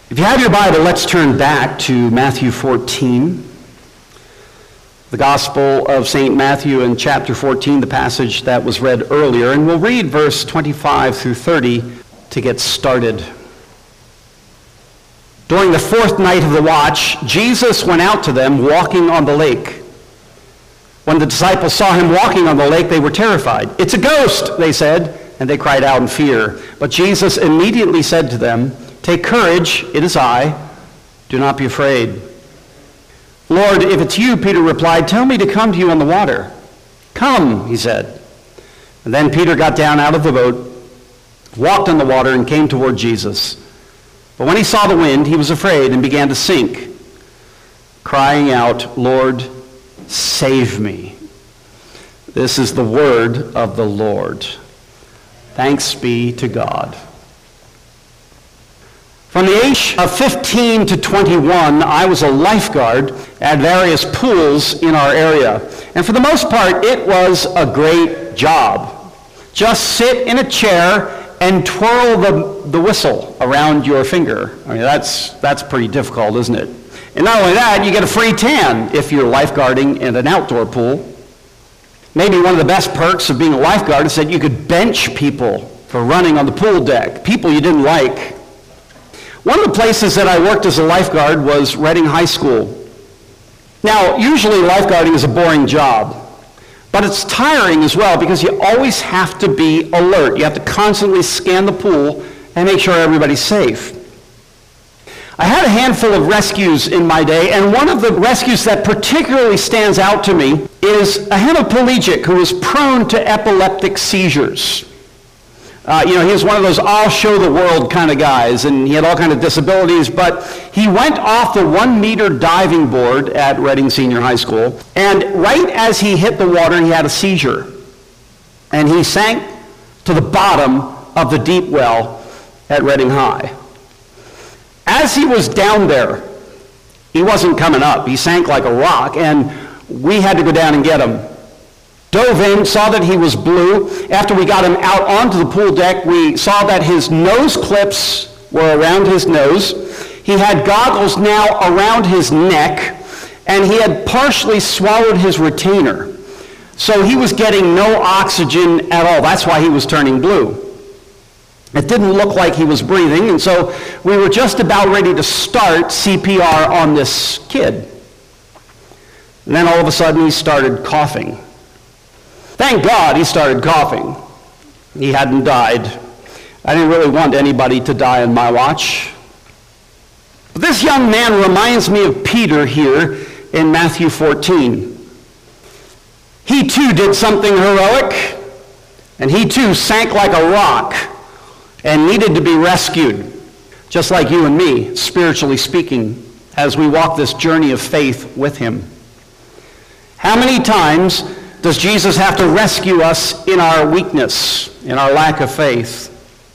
If you have your Bible, let's turn back to Matthew 14. The Gospel of St. Matthew in chapter 14, the passage that was read earlier. And we'll read verse 25 through 30 to get started. During the fourth night of the watch, Jesus went out to them walking on the lake. When the disciples saw him walking on the lake, they were terrified. "It's a ghost," they said, and they cried out in fear. But Jesus immediately said to them, "Take courage, it is I. Do not be afraid." "Lord, if it's you," Peter replied, "tell me to come to you on the water." "Come," he said. And then Peter got down out of the boat, walked on the water, and came toward Jesus. But when he saw the wind, he was afraid and began to sink, crying out, "Lord, save me." This is the word of the Lord. Thanks be to God. From the age of 15 to 21, I was a lifeguard at various pools in our area. And for the most part, it was a great job. Just sit in a chair and twirl the whistle around your finger. I mean, that's pretty difficult, isn't it? And not only that, you get a free tan if you're lifeguarding in an outdoor pool. Maybe one of the best perks of being a lifeguard is that you could bench people for running on the pool deck, people you didn't like. One of the places that I worked as a lifeguard was Reading High School. Now, usually lifeguarding is a boring job, but it's tiring as well because you always have to be alert. You have to constantly scan the pool and make sure everybody's safe. I had a handful of rescues in my day, and one of the rescues that particularly stands out to me is a hemiplegic who was prone to epileptic seizures. He was one of those I'll show the world kind of guys, and he had all kinds of disabilities, but he went off the 1-meter diving board at Reading Senior High School, and right as he hit the water, he had a seizure, and he sank to the bottom of the deep well at Reading High. As he was down there, he wasn't coming up. He sank like a rock, and we had to go down and get him. Dove in, saw that he was blue. After we got him out onto the pool deck, we saw that his nose clips were around his nose. He had goggles now around his neck, and he had partially swallowed his retainer. So he was getting no oxygen at all. That's why he was turning blue. It didn't look like he was breathing, and so we were just about ready to start CPR on this kid. And then all of a sudden he started coughing. Thank God he started coughing. He hadn't died. I didn't really want anybody to die on my watch. But this young man reminds me of Peter here in Matthew 14. He too did something heroic, and he too sank like a rock and needed to be rescued, just like you and me, spiritually speaking, as we walk this journey of faith with him. How many times does Jesus have to rescue us in our weakness, in our lack of faith?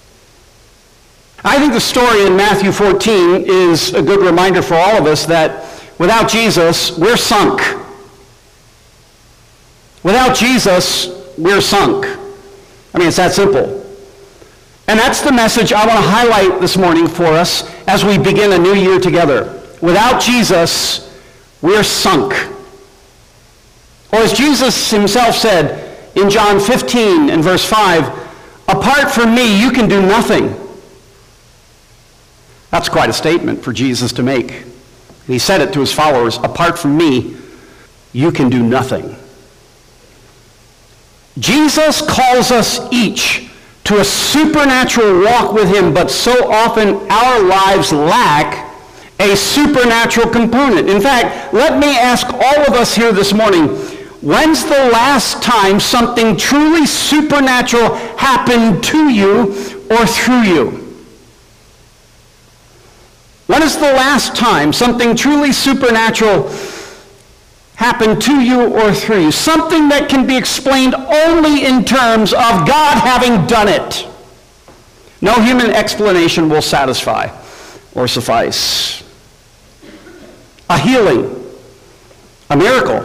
I think the story in Matthew 14 is a good reminder for all of us that without Jesus, we're sunk. Without Jesus, we're sunk. I mean, it's that simple. And that's the message I want to highlight this morning for us as we begin a new year together. Without Jesus, we're sunk. Or as Jesus himself said in John 15 and verse 5, "Apart from me, you can do nothing." That's quite a statement for Jesus to make. He said it to his followers, "Apart from me, you can do nothing." Jesus calls us each to a supernatural walk with him, but so often our lives lack a supernatural component. In fact, let me ask all of us here this morning, when's the last time something truly supernatural happened to you or through you? When is the last time something truly supernatural happened to you or through you? Something that can be explained only in terms of God having done it. No human explanation will satisfy or suffice. A healing, a miracle,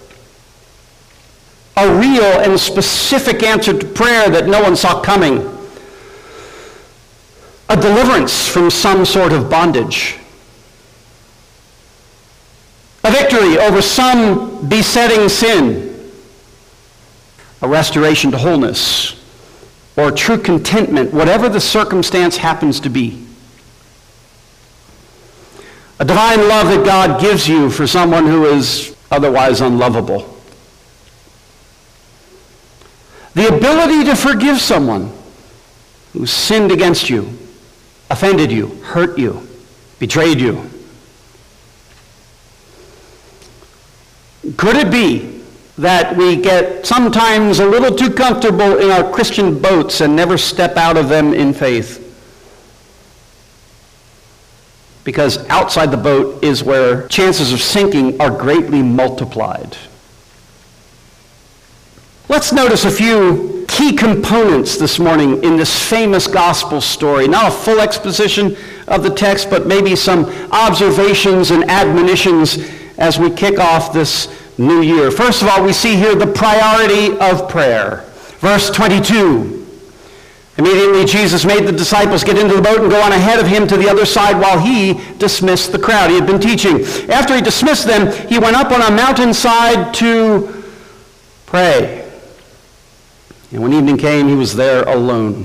a real and specific answer to prayer that no one saw coming. a deliverance from some sort of bondage, a victory over some besetting sin, a restoration to wholeness, or true contentment, whatever the circumstance happens to be. A divine love that God gives you for someone who is otherwise unlovable. The ability to forgive someone who sinned against you, offended you, hurt you, betrayed you. Could it be that we get sometimes a little too comfortable in our Christian boats and never step out of them in faith? Because outside the boat is where chances of sinking are greatly multiplied. Let's notice a few key components this morning in this famous gospel story. Not a full exposition of the text, but maybe some observations and admonitions as we kick off this new year. First of all, we see here the priority of prayer. Verse 22. Immediately Jesus made the disciples get into the boat and go on ahead of him to the other side while he dismissed the crowd. He had been teaching. After he dismissed them, he went up on a mountainside to pray. And when evening came, he was there alone.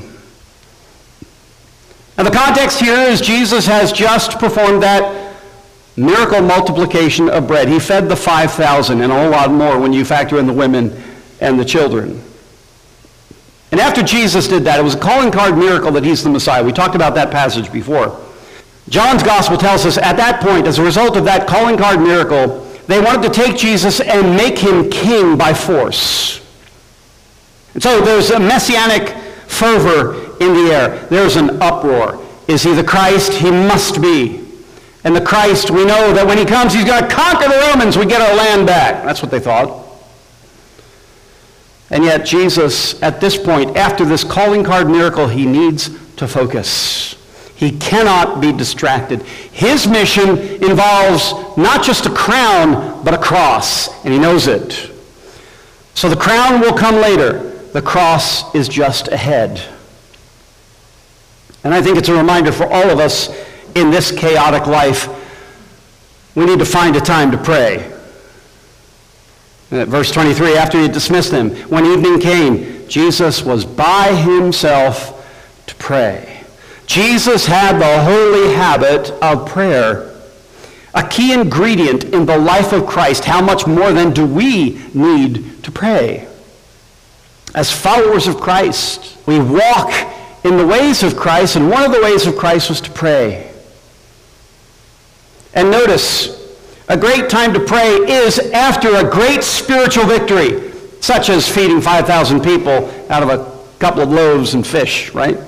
Now the context here is Jesus has just performed that miracle multiplication of bread. He fed the 5,000 and a whole lot more when you factor in the women and the children. And after Jesus did that, it was a calling card miracle that he's the Messiah. We talked about that passage before. John's gospel tells us at that point, as a result of that calling card miracle, they wanted to take Jesus and make him king by force. And so there's a messianic fervor in the air. There's an uproar. Is he the Christ? He must be. And the Christ, we know that when he comes, he's going to conquer the Romans. We get our land back. That's what they thought. And yet Jesus, at this point, after this calling card miracle, he needs to focus. He cannot be distracted. His mission involves not just a crown, but a cross, and he knows it. So the crown will come later. The cross is just ahead. And I think it's a reminder for all of us in this chaotic life, we need to find a time to pray. Verse 23, after he dismissed them, when evening came, Jesus was by himself to pray. Jesus had the holy habit of prayer, a key ingredient in the life of Christ. How much more then do we need to pray? As followers of Christ, we walk in the ways of Christ, and one of the ways of Christ was to pray. And notice, a great time to pray is after a great spiritual victory, such as feeding 5,000 people out of a couple of loaves and fish, right?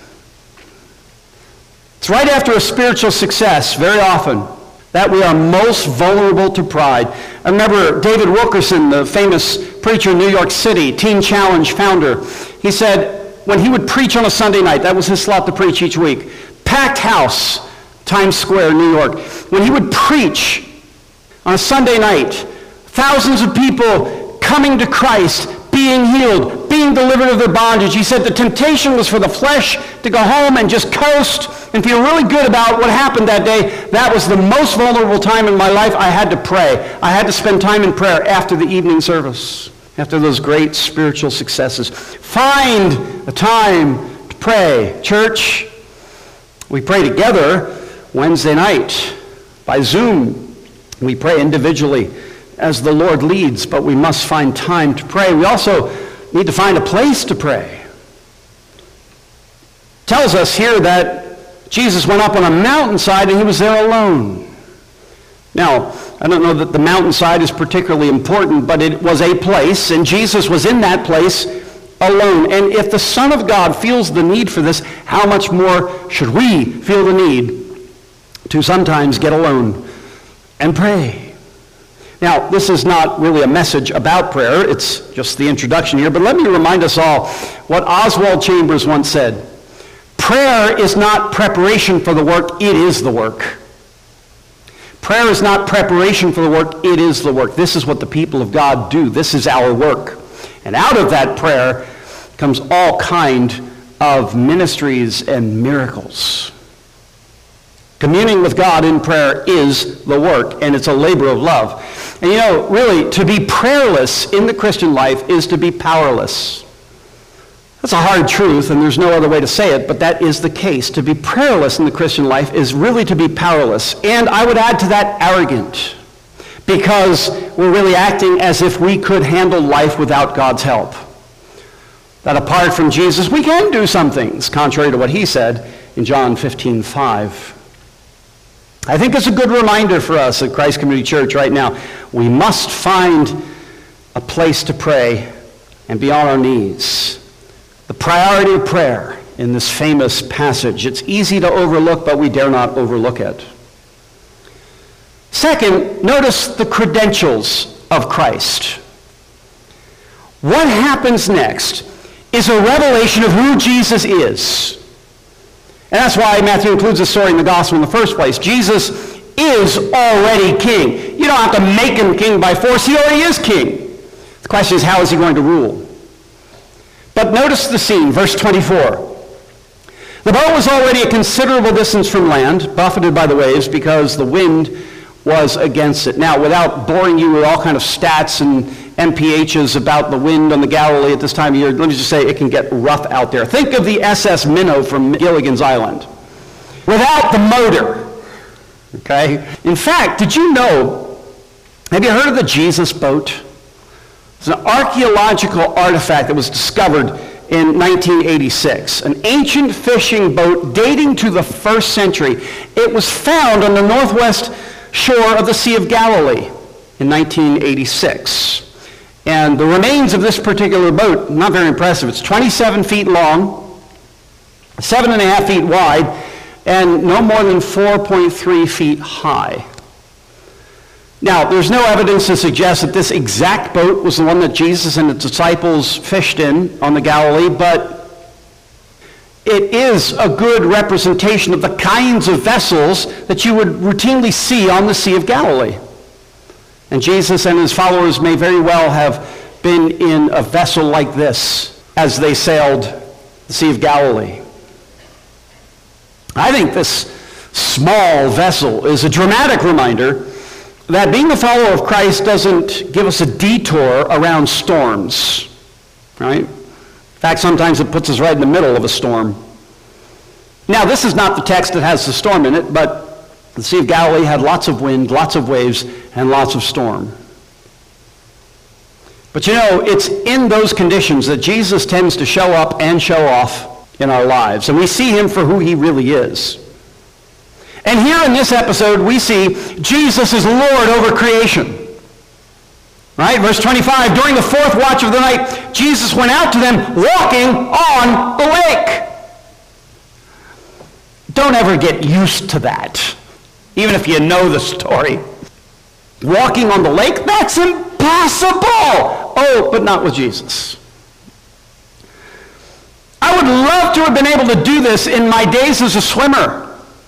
It's right after a spiritual success, very often, that we are most vulnerable to pride. I remember David Wilkerson, the famous preacher in New York City, Teen Challenge founder. He said when he would preach on a Sunday night, that was his slot to preach each week, packed house, Times Square, New York. When he would preach on a Sunday night, thousands of people coming to Christ, being healed, being delivered of their bondage. He said the temptation was for the flesh to go home and just coast and feel really good about what happened that day. That was the most vulnerable time in my life. I had to pray. I had to spend time in prayer after the evening service, after those great spiritual successes. Find a time to pray. Church, we pray together Wednesday night by Zoom. We pray individually as the Lord leads, but we must find time to pray. We also need to find a place to pray. It tells us here that Jesus went up on a mountainside and he was there alone. Now, I don't know that the mountainside is particularly important, but it was a place, and Jesus was in that place alone. And if the Son of God feels the need for this, how much more should we feel the need to sometimes get alone and pray? Now, this is not really a message about prayer. It's just the introduction here. But let me remind us all what Oswald Chambers once said. Prayer is not preparation for the work. It is the work. Prayer is not preparation for the work. It is the work. This is what the people of God do. This is our work. And out of that prayer comes all kind of ministries and miracles. Communing with God in prayer is the work, and it's a labor of love. And really, to be prayerless in the Christian life is to be powerless. That's a hard truth, and there's no other way to say it, but that is the case. To be prayerless in the Christian life is really to be powerless. And I would add to that arrogant, because we're really acting as if we could handle life without God's help. That apart from Jesus, we can do some things, contrary to what he said in John 15:5. I think it's a good reminder for us at Christ Community Church right now. We must find a place to pray and be on our knees. The priority of prayer in this famous passage. It's easy to overlook, but we dare not overlook it. Second, notice the credentials of Christ. What happens next is a revelation of who Jesus is. And that's why Matthew includes this story in the gospel in the first place. Jesus is already king. You don't have to make him king by force. He already is king. The question is, how is he going to rule? But notice the scene, verse 24. The boat was already a considerable distance from land, buffeted by the waves because the wind was against it. Now, without boring you with all kind of stats and MPHs about the wind on the Galilee at this time of year, let me just say it can get rough out there. Think of the SS Minnow from Gilligan's Island. Without the motor, okay? In fact, did you know, have you heard of the Jesus boat? It's an archaeological artifact that was discovered in 1986. An ancient fishing boat dating to the 1st century. It was found on the northwest shore of the Sea of Galilee in 1986. And the remains of this particular boat, not very impressive. It's 27 feet long, 7.5 feet wide, and no more than 4.3 feet high. Now, there's no evidence to suggest that this exact boat was the one that Jesus and his disciples fished in on the Galilee, but it is a good representation of the kinds of vessels that you would routinely see on the Sea of Galilee. And Jesus and his followers may very well have been in a vessel like this as they sailed the Sea of Galilee. I think this small vessel is a dramatic reminder that being a follower of Christ doesn't give us a detour around storms, right? In fact, sometimes it puts us right in the middle of a storm. Now, this is not the text that has the storm in it, but the Sea of Galilee had lots of wind, lots of waves, and lots of storm. But it's in those conditions that Jesus tends to show up and show off in our lives, and we see him for who he really is. And here in this episode, we see Jesus is Lord over creation. Right? Verse 25, during the 4th watch of the night, Jesus went out to them walking on the lake. Don't ever get used to that, even if you know the story. Walking on the lake? That's impossible! Oh, but not with Jesus. I would love to have been able to do this in my days as a swimmer.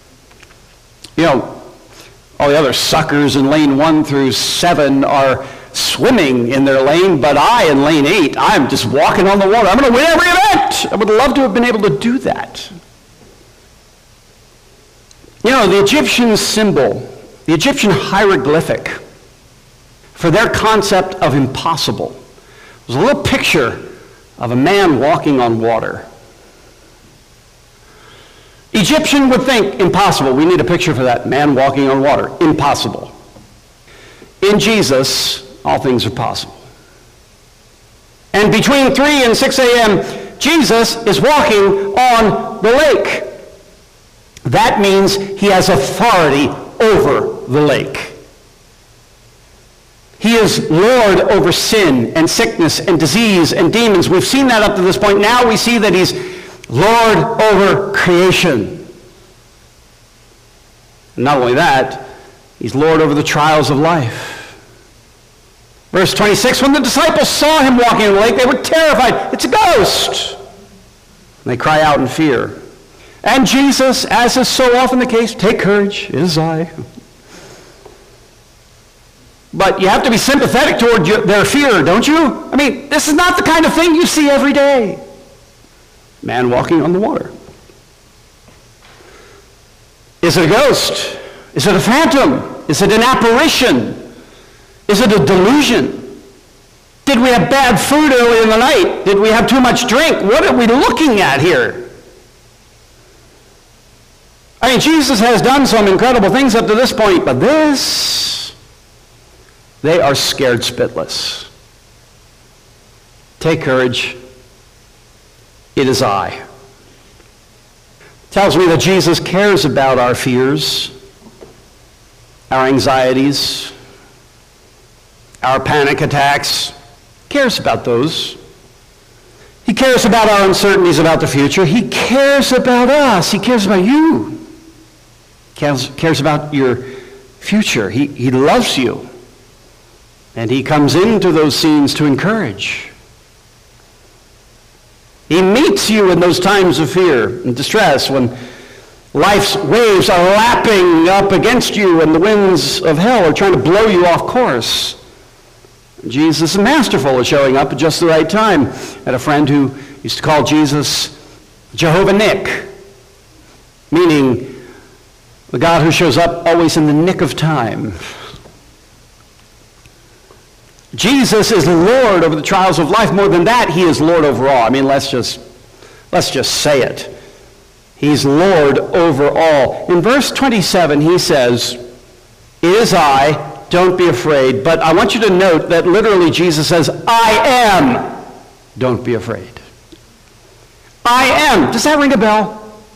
All the other suckers in lane 1 through 7 are swimming in their lane, but I, in lane 8, I'm just walking on the water. I'm going to win every event. I would love to have been able to do that. The Egyptian symbol, the Egyptian hieroglyphic for their concept of impossible was a little picture of a man walking on water. Egyptian would think impossible. We need a picture for that. Man walking on water. Impossible. In Jesus, all things are possible. And between 3 and 6 a.m., Jesus is walking on the lake. That means he has authority over the lake. He is Lord over sin and sickness and disease and demons. We've seen that up to this point. Now we see that he's Lord over creation. And not only that, he's Lord over the trials of life. Verse 26, when the disciples saw him walking on the lake, they were terrified. It's a ghost. And they cry out in fear. And Jesus, as is so often the case, take courage, it is I. But you have to be sympathetic toward their fear, don't you? I mean, this is not the kind of thing you see every day. Man walking on the water. Is it a ghost? Is it a phantom? Is it an apparition? Is it a delusion? Did we have bad food early in the night? Did we have too much drink? What are we looking at here? I mean, Jesus has done some incredible things up to this point, but this, they are scared spitless. Take courage. It is I. Tells me that Jesus cares about our fears, our anxieties, our panic attacks. Cares about those. He cares about our uncertainties about the future. He cares about us. He cares about you. Cares about your future. He loves you. And he comes into those scenes to encourage. He meets you in those times of fear and distress when life's waves are lapping up against you and the winds of hell are trying to blow you off course. Jesus is masterful at showing up at just the right time. I had a friend who used to call Jesus Jehovah Nick, meaning the God who shows up always in the nick of time. Jesus is Lord over the trials of life. More than that, he is Lord over all. I mean, let's just say it. He's Lord over all. In verse 27, he says, "It is I, don't be afraid." But I want you to note that literally Jesus says, "I am, don't be afraid." I am. Does that ring a bell?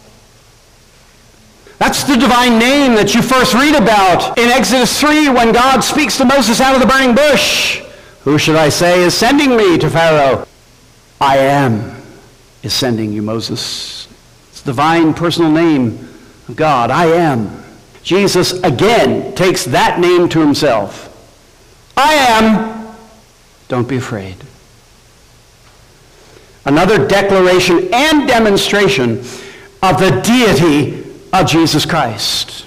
That's the divine name that you first read about in Exodus 3 when God speaks to Moses out of the burning bush. "Who should I say is sending me to Pharaoh?" I am is sending you, Moses. It's the divine personal name of God. I am. Jesus again takes that name to himself. I am. Don't be afraid. Another declaration and demonstration of the deity of Jesus Christ.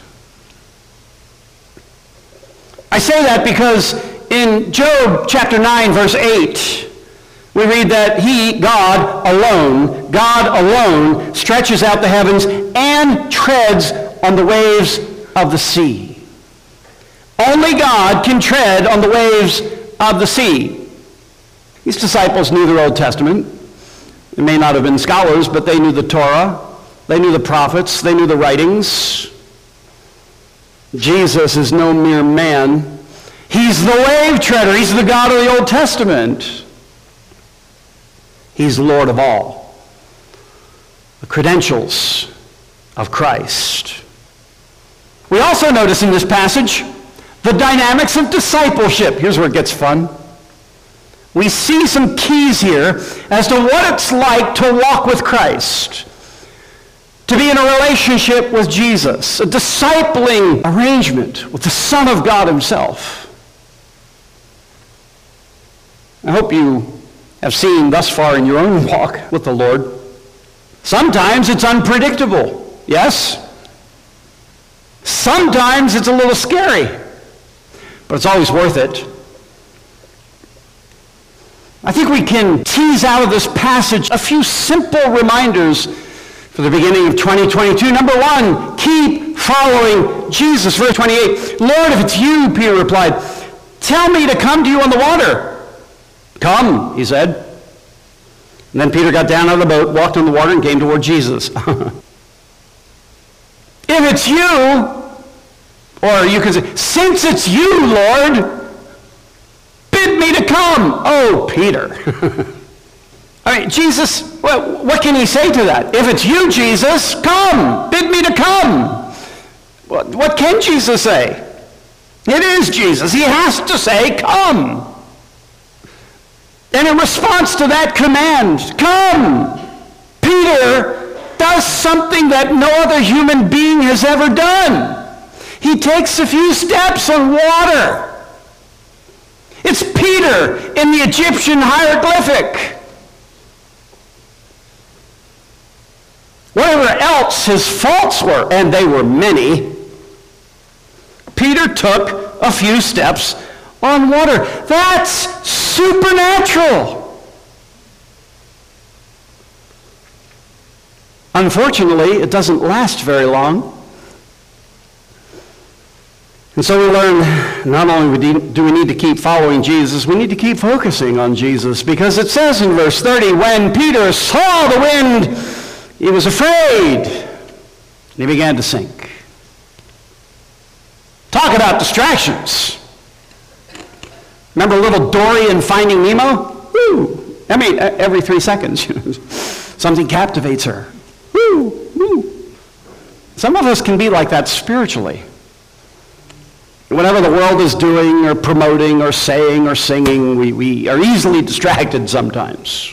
I say that because in Job chapter 9, verse 8, we read that he, God alone, stretches out the heavens and treads on the waves of the sea. Only God can tread on the waves of the sea. These disciples knew their Old Testament. They may not have been scholars, but they knew the Torah. They knew the prophets. They knew the writings. Jesus is no mere man. He's the wave treader. He's the God of the Old Testament. He's Lord of all. The credentials of Christ. We also notice in this passage the dynamics of discipleship. Here's where it gets fun. We see some keys here as to what it's like to walk with Christ, to be in a relationship with Jesus, a discipling arrangement with the Son of God himself. I hope you have seen thus far in your own walk with the Lord. Sometimes it's unpredictable, yes? Sometimes it's a little scary, but it's always worth it. I think we can tease out of this passage a few simple reminders for the beginning of 2022. Number one, keep following Jesus. Verse 28, "Lord, if it's you," Peter replied, "tell me to come to you on the water." "Come," he said. And then Peter got down out of the boat, walked on the water, and came toward Jesus. If it's you, or you can say, "Since it's you, Lord, bid me to come." Oh, Peter. I mean, Jesus, what can he say to that? If it's you, Jesus, come. Bid me to come. What can Jesus say? It is Jesus. He has to say, come. And in response to that command, come, Peter does something that no other human being has ever done. He takes a few steps on water. It's Peter in the Egyptian hieroglyphic. Whatever else his faults were, and they were many, Peter took a few steps on water. That's supernatural. Unfortunately, it doesn't last very long. And so we learn not only do we need to keep following Jesus, we need to keep focusing on Jesus, because it says in verse 30, when Peter saw the wind, he was afraid, and he began to sink. Talk about distractions. Remember little Dory in Finding Nemo? Woo! I mean, every 3 seconds, something captivates her. Woo! Woo! Some of us can be like that spiritually. Whatever the world is doing or promoting or saying or singing, we are easily distracted sometimes.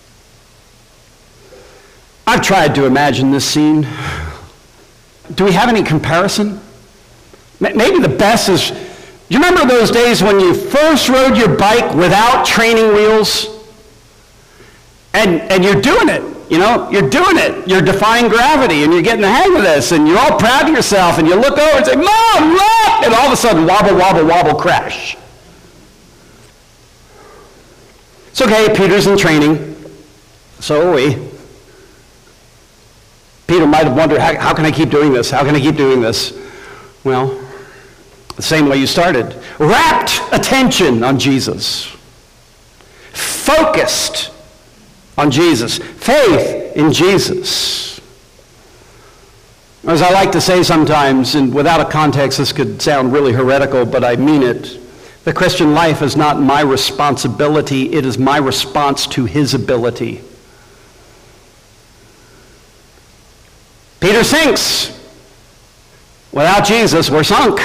I've tried to imagine this scene. Do we have any comparison? Maybe the best is, do you remember those days when you first rode your bike without training wheels? And you're doing it, you're doing it. You're defying gravity, and you're getting the hang of this, and you're all proud of yourself, and you look over and say, Mom, look! And all of a sudden, wobble, wobble, wobble, crash. It's okay, Peter's in training. So are we. Peter might have wondered, how can I keep doing this? How can I keep doing this? Well, the same way you started. Rapt attention on Jesus. Focused on Jesus. Faith in Jesus. As I like to say sometimes, and without a context this could sound really heretical, but I mean it. The Christian life is not my responsibility, it is my response to his ability. Peter sinks. Without Jesus, we're sunk.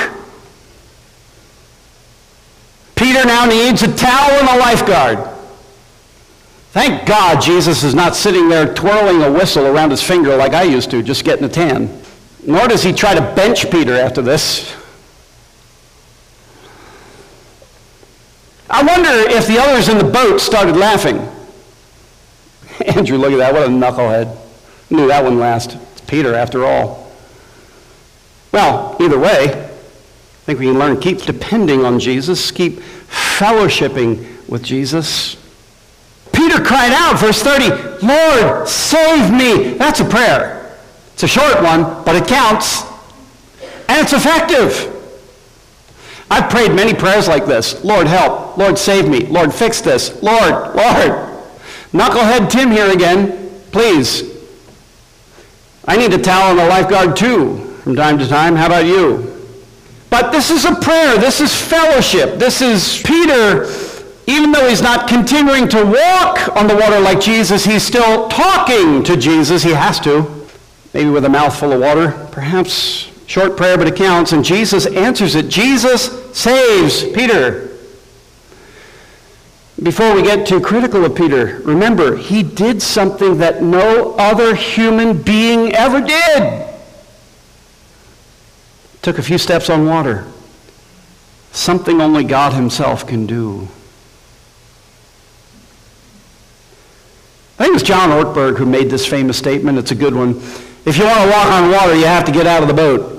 Peter now needs a towel and a lifeguard. Thank God Jesus is not sitting there twirling a whistle around his finger like I used to, just getting a tan. Nor does he try to bench Peter after this. I wonder if the others in the boat started laughing. Andrew, look at that, what a knucklehead. Knew that wouldn't last. It's Peter after all. Well, either way, I think we can learn, keep depending on Jesus, keep fellowshipping with Jesus. Peter cried out, verse 30, Lord, save me. That's a prayer. It's a short one, but it counts. And it's effective. I've prayed many prayers like this. Lord, help. Lord, save me. Lord, fix this. Lord. Knucklehead Tim here again. Please. I need a towel and a lifeguard too from time to time. How about you? But this is a prayer. This is fellowship. This is Peter. Even though he's not continuing to walk on the water like Jesus, he's still talking to Jesus. He has to. Maybe with a mouthful of water. Perhaps short prayer, but it counts. And Jesus answers it. Jesus saves Peter. Before we get too critical of Peter, remember, he did something that no other human being ever did. Took a few steps on water. Something only God himself can do. I think it was John Ortberg who made this famous statement. It's a good one. If you want to walk on water, you have to get out of the boat.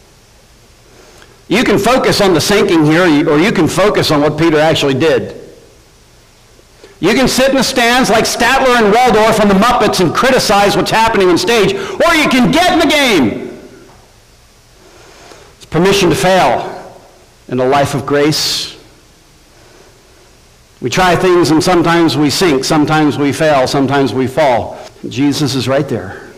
You can focus on the sinking here, or you can focus on what Peter actually did. You can sit in the stands like Statler and Waldorf on the Muppets and criticize what's happening on stage, or you can get in the game. It's permission to fail in a life of grace. We try things and sometimes we sink, sometimes we fail, sometimes we fall. Jesus is right there.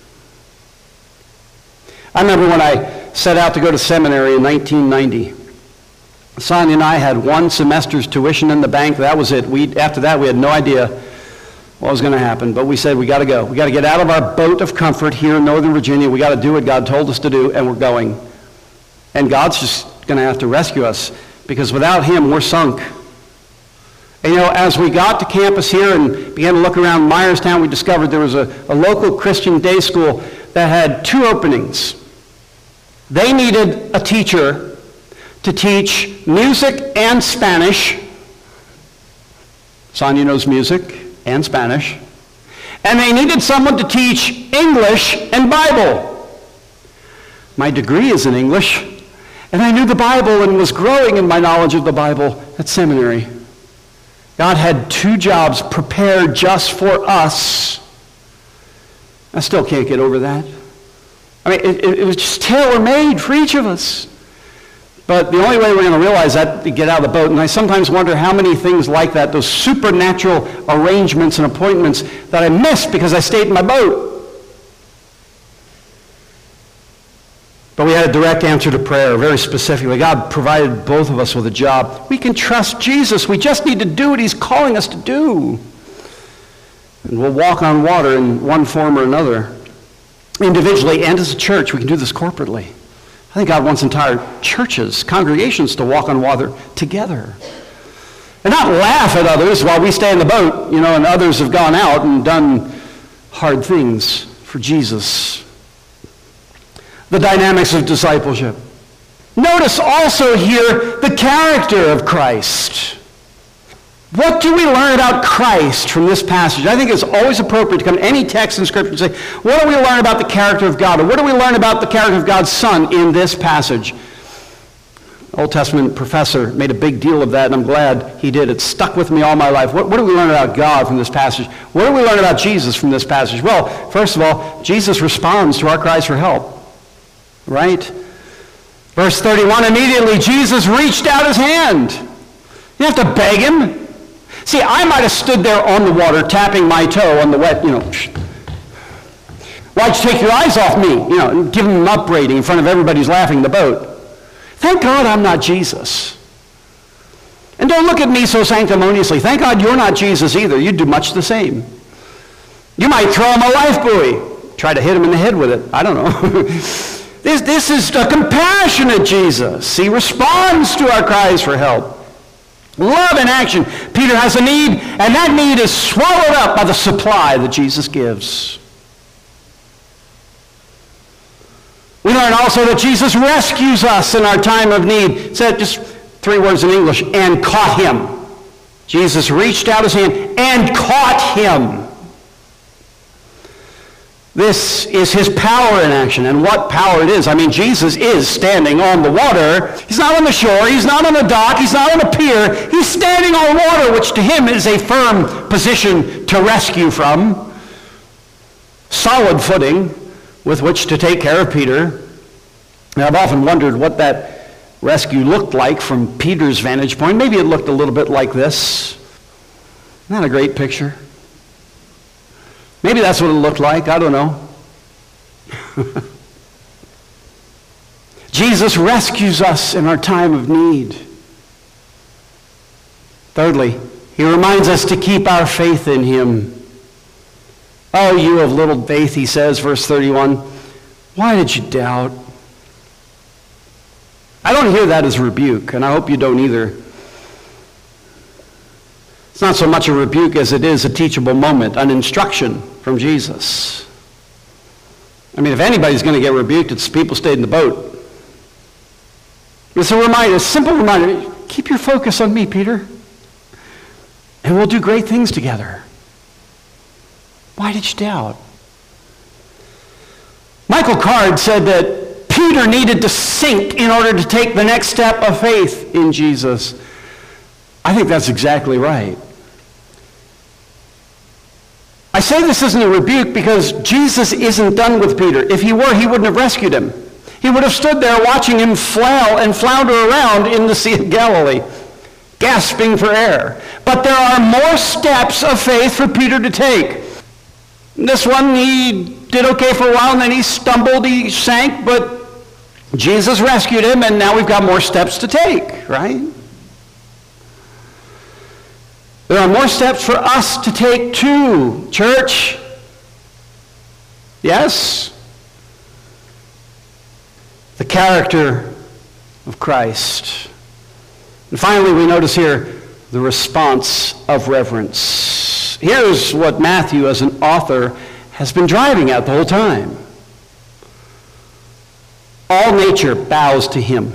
I remember when I set out to go to seminary in 1990. Sonia and I had one semester's tuition in the bank. That was it. After that, we had no idea what was going to happen. But we said, we got to go. We got to get out of our boat of comfort here in Northern Virginia. We got to do what God told us to do, and we're going. And God's just going to have to rescue us, because without him, we're sunk. And as we got to campus here and began to look around Myerstown, we discovered there was a local Christian day school that had 2 openings. They needed a teacher to teach music and Spanish. Sonia knows music and Spanish. And they needed someone to teach English and Bible. My degree is in English, and I knew the Bible and was growing in my knowledge of the Bible at seminary. God had 2 jobs prepared just for us. I still can't get over that. I mean, it was just tailor-made for each of us. But the only way we're going to realize that is to get out of the boat. And I sometimes wonder how many things like that, those supernatural arrangements and appointments that I missed because I stayed in my boat. But we had a direct answer to prayer, very specifically. God provided both of us with a job. We can trust Jesus. We just need to do what he's calling us to do. And we'll walk on water in one form or another. Individually and as a church, we can do this corporately. I think God wants entire churches, congregations to walk on water together. And not laugh at others while we stay in the boat, and others have gone out and done hard things for Jesus. The dynamics of discipleship. Notice also here the character of Christ. What do we learn about Christ from this passage? I think it's always appropriate to come to any text in Scripture and say, what do we learn about the character of God? Or what do we learn about the character of God's Son in this passage? Old Testament professor made a big deal of that, and I'm glad he did. It stuck with me all my life. What do we learn about God from this passage? What do we learn about Jesus from this passage? Well, first of all, Jesus responds to our cries for help. Right? Verse 31, immediately Jesus reached out his hand. You have to beg him. See, I might have stood there on the water, tapping my toe on the wet, Why'd you take your eyes off me? And give him an upbraiding in front of everybody who's laughing in the boat. Thank God I'm not Jesus. And don't look at me so sanctimoniously. Thank God you're not Jesus either. You'd do much the same. You might throw him a life buoy. Try to hit him in the head with it. I don't know. This is a compassionate Jesus. He responds to our cries for help. Love in action. Peter has a need, and that need is swallowed up by the supply that Jesus gives. We learn also that Jesus rescues us in our time of need. It said just 3 words in English, and caught him. Jesus reached out his hand and caught him. This is his power in action, and what power it is. I mean, Jesus is standing on the water. He's not on the shore. He's not on a dock. He's not on a pier. He's standing on water, which to him is a firm position to rescue from. Solid footing with which to take care of Peter. And I've often wondered what that rescue looked like from Peter's vantage point. Maybe it looked a little bit like this. Isn't that a great picture? Maybe that's what it looked like. I don't know. Jesus rescues us in our time of need. Thirdly, he reminds us to keep our faith in him. Oh, you of little faith, he says, verse 31. Why did you doubt? I don't hear that as a rebuke, and I hope you don't either. It's not so much a rebuke as it is a teachable moment, an instruction from Jesus. I mean, if anybody's going to get rebuked, it's people stayed in the boat. It's a reminder, a simple reminder. Keep your focus on me, Peter, and we'll do great things together. Why did you doubt? Michael Card said that Peter needed to sink in order to take the next step of faith in Jesus. I think that's exactly right. I say this isn't a rebuke because Jesus isn't done with Peter. If he were, he wouldn't have rescued him. He would have stood there watching him flail and flounder around in the Sea of Galilee, gasping for air. But there are more steps of faith for Peter to take. This one, he did okay for a while, and then he stumbled, he sank, but Jesus rescued him, and now we've got more steps to take, right? There are more steps for us to take too, church. Yes? The character of Christ. And finally, we notice here the response of reverence. Here's what Matthew, as an author, has been driving at the whole time. All nature bows to him.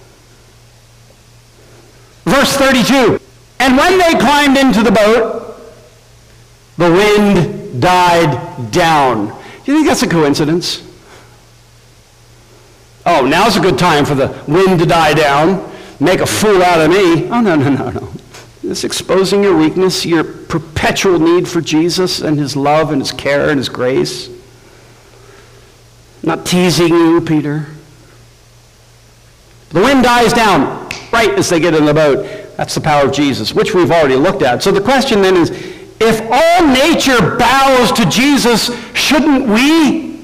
Verse 32. And when they climbed into the boat, the wind died down. Do you think that's a coincidence? Oh, now's a good time for the wind to die down. Make a fool out of me. Oh, no. It's exposing your weakness, your perpetual need for Jesus and his love and his care and his grace. not teasing you, Peter. The wind dies down right as they get in the boat. That's the power of Jesus, which we've already looked at. So the question then is, if all nature bows to Jesus, shouldn't we?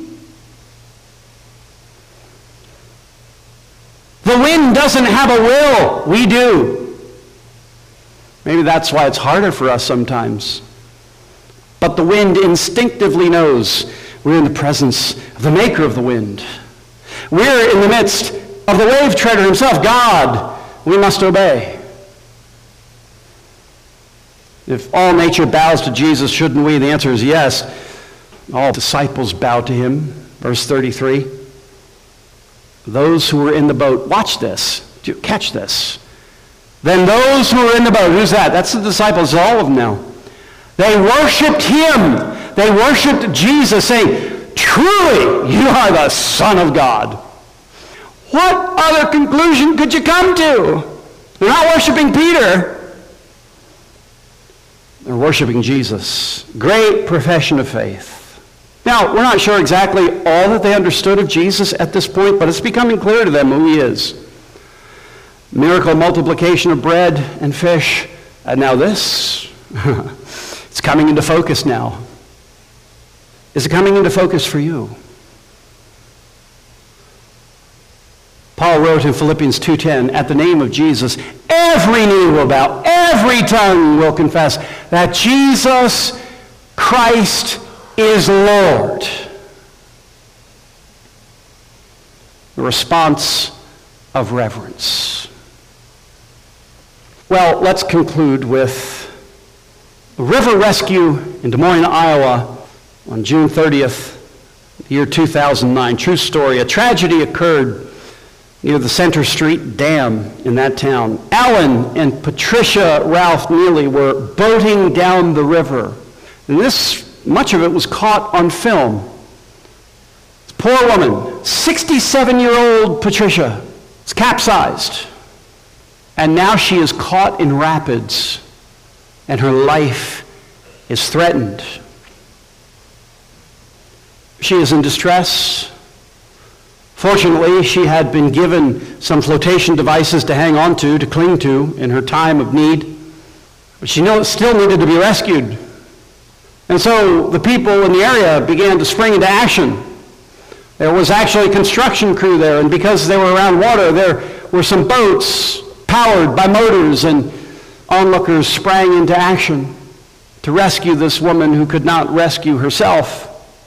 The wind doesn't have a will. We do. Maybe that's why it's harder for us sometimes. But the wind instinctively knows we're in the presence of the maker of the wind. We're in the midst of the wave treader himself, God. We must obey. If all nature bows to Jesus, shouldn't we? The answer is yes. All disciples bow to him. Verse 33. Those who were in the boat, watch this. Catch this. Then those who were in the boat, who's that? That's the disciples, all of them now. They worshiped him. They worshiped Jesus, saying, truly, you are the Son of God. What other conclusion could you come to? They're not worshiping Peter. They're worshiping Jesus. Great profession of faith. Now, we're not sure exactly all that they understood of Jesus at this point, but it's becoming clear to them who he is. Miracle multiplication of bread and fish. And now this. It's coming into focus now. Is it coming into focus for you? Paul wrote in Philippians 2:10, at the name of Jesus, every knee will bow, every tongue will confess that Jesus Christ is Lord. The response of reverence. Well, let's conclude with a river rescue in Des Moines, Iowa on June 30th, year 2009. True story. A tragedy occurred near the Center Street Dam in that town. Alan and Patricia Ralph Neely were boating down the river. And much of it was caught on film. This poor woman, 67-year-old Patricia, is capsized. And now she is caught in rapids, and her life is threatened. She is in distress. Fortunately, she had been given some flotation devices to hang on to cling to in her time of need. But she still needed to be rescued. And so the people in the area began to spring into action. There was actually a construction crew there, and because they were around water, there were some boats powered by motors, and onlookers sprang into action to rescue this woman who could not rescue herself.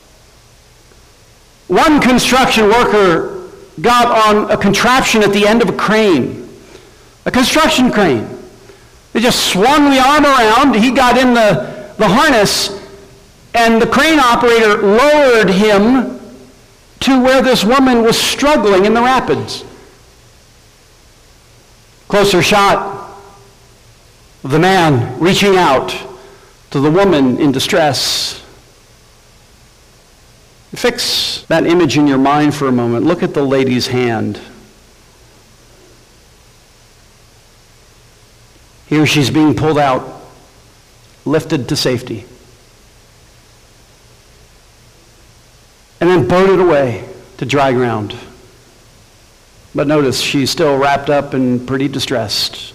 One construction worker got on a contraption at the end of a crane, a construction crane. They just swung the arm around. He got in the harness, and the crane operator lowered him to where this woman was struggling in the rapids. Closer shot of the man reaching out to the woman in distress. Fix that image in your mind for a moment. Look at the lady's hand. Here she's being pulled out, lifted to safety, and then boated away to dry ground. But notice, she's still wrapped up and pretty distressed.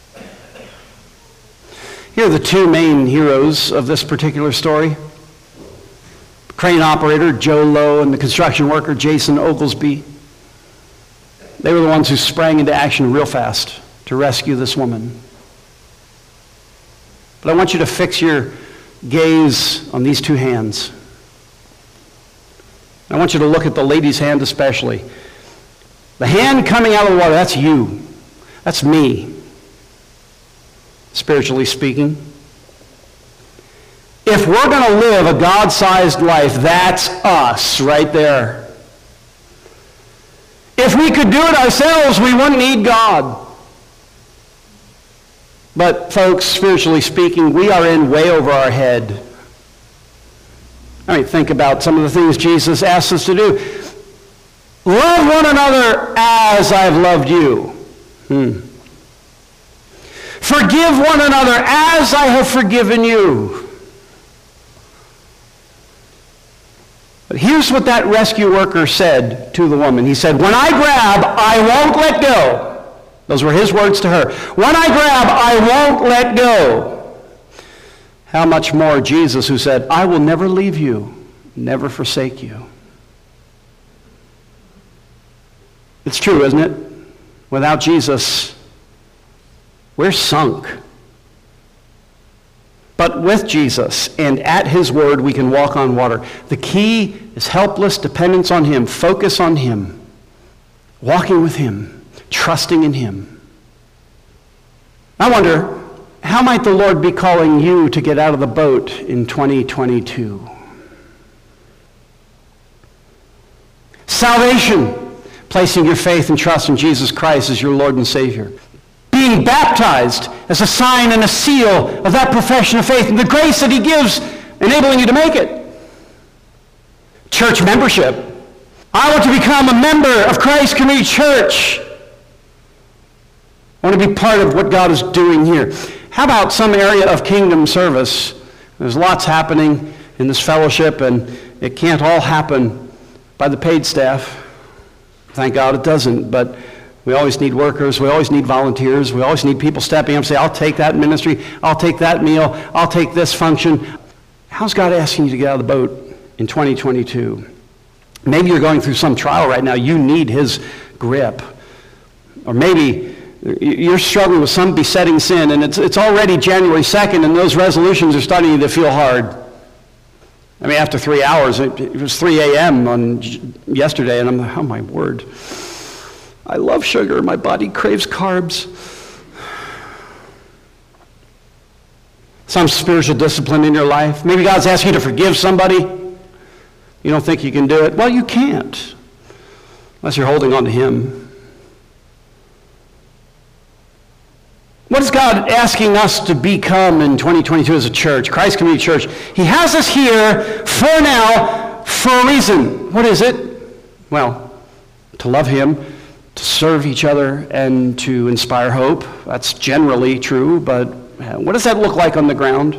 Here are the two main heroes of this particular story. Crane operator Joe Lowe and the construction worker Jason Oglesby. They were the ones who sprang into action real fast to rescue this woman. But I want you to fix your gaze on these two hands. I want you to look at the lady's hand especially. The hand coming out of the water, that's you. That's me, spiritually speaking. If we're going to live a God-sized life, that's us right there. If we could do it ourselves, we wouldn't need God. But folks, spiritually speaking, we are in way over our head. I mean, think about some of the things Jesus asks us to do. Love one another as I've loved you. Forgive one another as I have forgiven you. But here's what that rescue worker said to the woman. He said, when I grab, I won't let go. Those were his words to her. When I grab, I won't let go. How much more Jesus, who said, I will never leave you, never forsake you. It's true, isn't it? Without Jesus, we're sunk. But with Jesus and at his word, we can walk on water. The key is helpless dependence on him, focus on him, walking with him, trusting in him. I wonder, how might the Lord be calling you to get out of the boat in 2022? Salvation, placing your faith and trust in Jesus Christ as your Lord and Savior. Being baptized as a sign and a seal of that profession of faith and the grace that he gives, enabling you to make it. Church membership. I want to become a member of Christ Community Church. I want to be part of what God is doing here. How about some area of kingdom service? There's lots happening in this fellowship, and it can't all happen by the paid staff. Thank God it doesn't, but we always need workers. We always need volunteers. We always need people stepping up and say, I'll take that ministry. I'll take that meal. I'll take this function. How's God asking you to get out of the boat in 2022? Maybe you're going through some trial right now. You need his grip. Or maybe you're struggling with some besetting sin, and it's already January 2nd, and those resolutions are starting to feel hard. I mean, after 3 hours, it was 3 a.m. on yesterday, and I'm like, oh my word. I love sugar. My body craves carbs. Some spiritual discipline in your life. Maybe God's asking you to forgive somebody. You don't think you can do it. Well, you can't, unless you're holding on to him. What is God asking us to become in 2022 as a church, Christ Community Church? He has us here for now for a reason. What is it? Well, to love him, to serve each other, and to inspire hope. That's generally true, but what does that look like on the ground?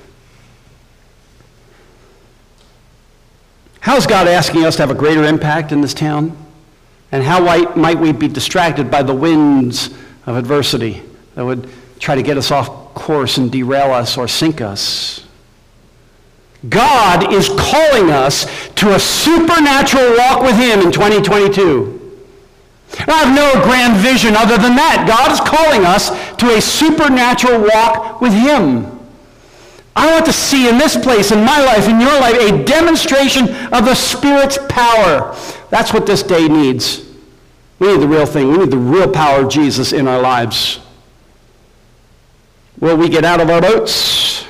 How is God asking us to have a greater impact in this town? And how might we be distracted by the winds of adversity that would try to get us off course and derail us or sink us? God is calling us to a supernatural walk with him in 2022. I have no grand vision other than that. God is calling us to a supernatural walk with him. I want to see in this place, in my life, in your life, a demonstration of the Spirit's power. That's what this day needs. We need the real thing. We need the real power of Jesus in our lives. Will we get out of our boats?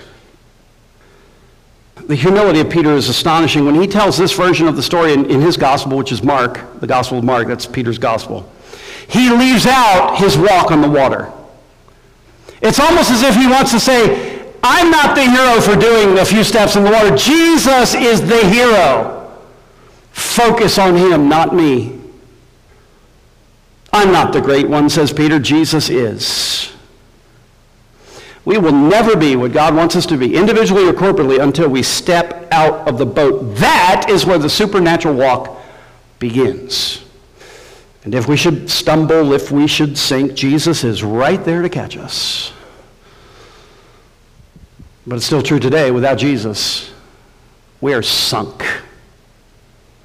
The humility of Peter is astonishing. When he tells this version of the story in his gospel, which is Mark, the Gospel of Mark, that's Peter's gospel, he leaves out his walk on the water. It's almost as if he wants to say, I'm not the hero for doing a few steps in the water. Jesus is the hero. Focus on him, not me. I'm not the great one, says Peter. Jesus is. We will never be what God wants us to be, individually or corporately, until we step out of the boat. That is where the supernatural walk begins. And if we should stumble, if we should sink, Jesus is right there to catch us. But it's still true today. Without Jesus, we are sunk.